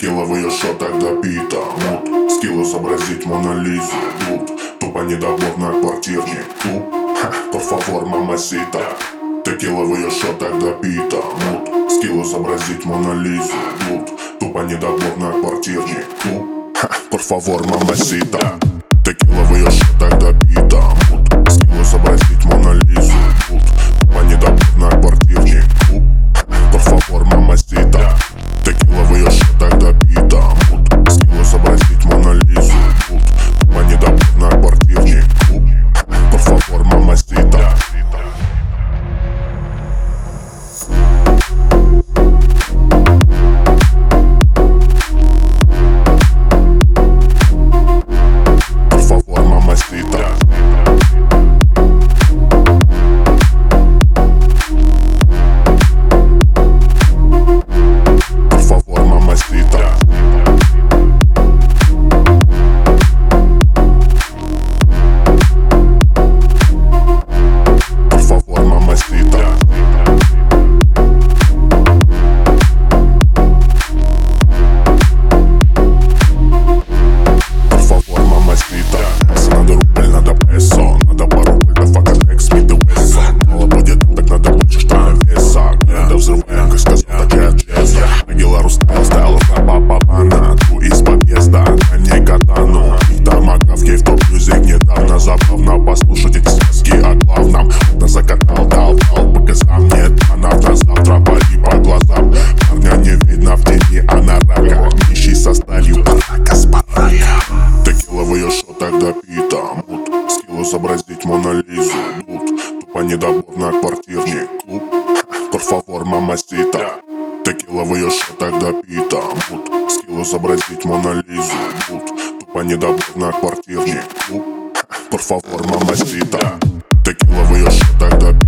Текила в ее шотах допита. Мут, скилл изобразить Мона Лизу. Блуд, тупо недобор на квартирник. Por favor, mamacita. Текила в ее шотах допита. Мут, скилл изобразить Мона Лизу. Блуд, тупо недобор на квартирник. Por favor, mamacita. Текила в ее шотах допита. Мут, скилл изобразить Мона Лизу. Блуд, тупо недобор на квартирник. Por favor, mamacita. Текила в ее шотах допита. Мут, скилл изобразить Мона Лизу. Блуд, тупо недобор на квартирник. Por favor, mamacita. Por favor, mamacita. Por favor, mamacita. Por favor, mamacita. Por favor, mamacita. Надо рубль, надо песо. Надо пару вольтов, а как Смит и Вессон. Мало будет, так надо больше, что на весах. Надо взрываем, как сказал, так и отвес. Агила Рустала, стайл, па-па-па-на. Ту из подъезда, на ней катану. Их томагав, ей в топ-мюзик недавно. Забавно послушать эти сказки о главном. На закатал, дал, показал мне банов. На завтра пали по глазам. Парня не видно в тени, а на рака. Нищий со сталью, барака с барака. Текила в ее шотах допита. Мут, скилл изобразить Мона Лизу. Блуд, тупо недобор на квартирник. Клуб, por favor, mamacita. Текила в ее шотах допита. Мут, скилл изобразить Мона Лизу. Блуд, тупо недобор на квартирник. Клуб, por favor, mamacita. Текила в ее шотах допита.